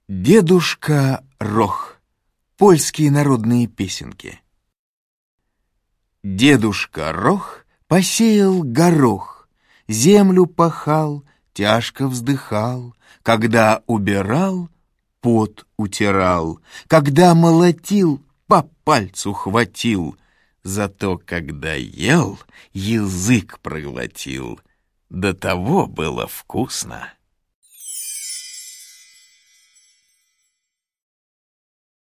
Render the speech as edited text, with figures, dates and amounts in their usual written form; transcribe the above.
Дедушка Рох. Польские народные песенки. Дедушка Рох посеял горох, землю пахал, тяжко вздыхал, когда убирал, пот утирал, когда молотил, по пальцу хватил, зато когда ел, язык проглотил. До того было вкусно.